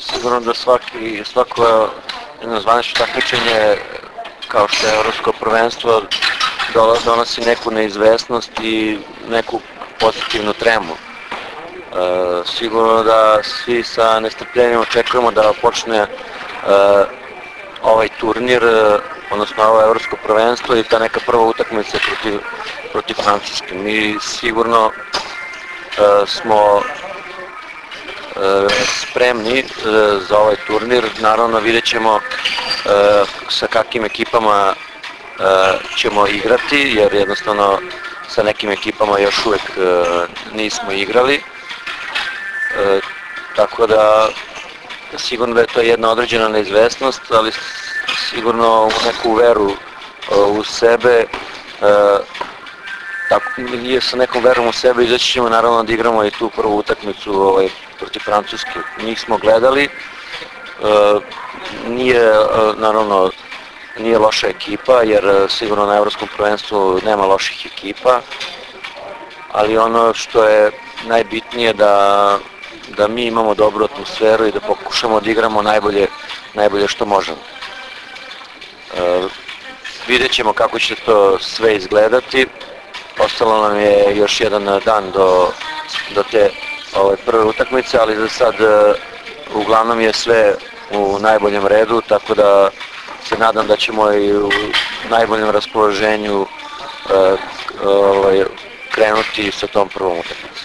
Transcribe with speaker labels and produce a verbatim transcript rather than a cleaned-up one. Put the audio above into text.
Speaker 1: Sigurno da svaki, svako jedno zvanično takmičenje kao što je evropsko prvenstvo donosi neku neizvesnost i neku pozitivnu tremu. E, sigurno da svi sa nestrpljenjem očekujemo da počne e, ovaj turnir, odnosno ovo evropsko prvenstvo i ta neka prva utakmica protiv, protiv Francuske. Mi sigurno e, smo spremni za ovaj turnir. Naravno vidjet ćemo sa kakvim ekipama ćemo igrati, jer jednostavno sa nekim ekipama još uvek nismo igrali. Tako da sigurno da je to jedna određena neizvesnost, ali sigurno u neku veru u sebe, tako nije sa nekom verom u sebe, izaći ćemo naravno da igramo i tu prvu utakmicu ovaj, protiv Francuske. Njih smo gledali, e, nije naravno nije loša ekipa, jer sigurno na evropskom prvenstvu nema loših ekipa, ali ono što je najbitnije da, da mi imamo dobru atmosferu i da pokušamo da igramo najbolje, najbolje što možemo. E, vidjet ćemo kako će to sve izgledati. Ostalo nam je još jedan dan do, do te ove, prve utakmice, ali za sad uglavnom je sve u najboljem redu, tako da se nadam da ćemo i u najboljem raspoloženju e, ovaj, krenuti sa tom prvom utakmicom.